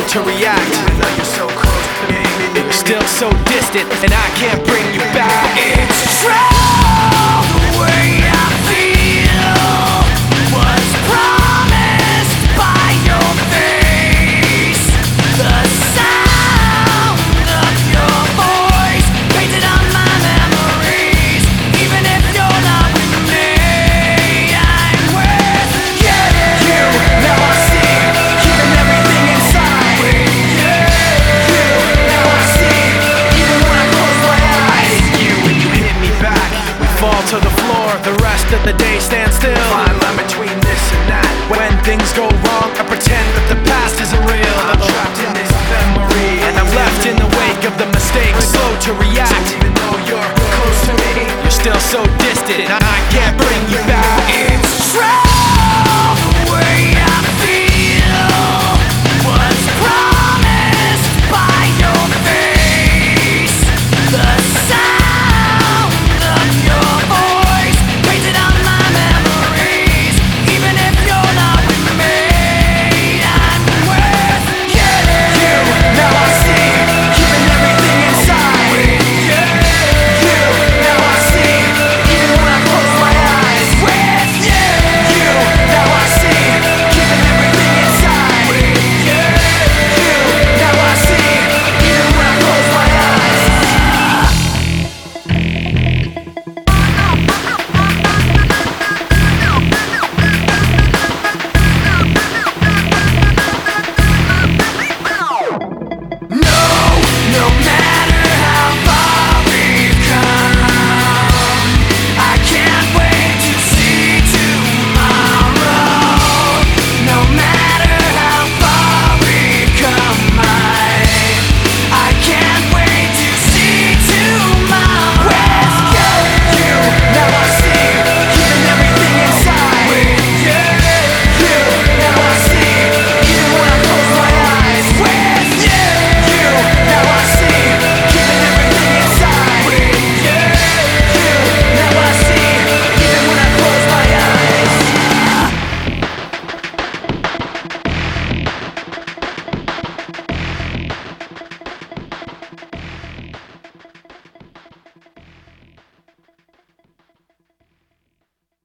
to react. Even though you're so close to me, You're still so distant, and I can't bring you back. it's true. The way I feel was promised by your face. The sound of your voice painted on my memories. Even if you're not with me, I'm with you. Now I see, keeping everything inside. Now I see, even when I close my eyes. You, when you hit me back, we fall to the floor. The rest of the day stands still. Fine line between this and that. When things go wrong, I pretend that the past isn't real. I'm trapped in this memory, And I'm left in the wake of the mistakes, slow to react.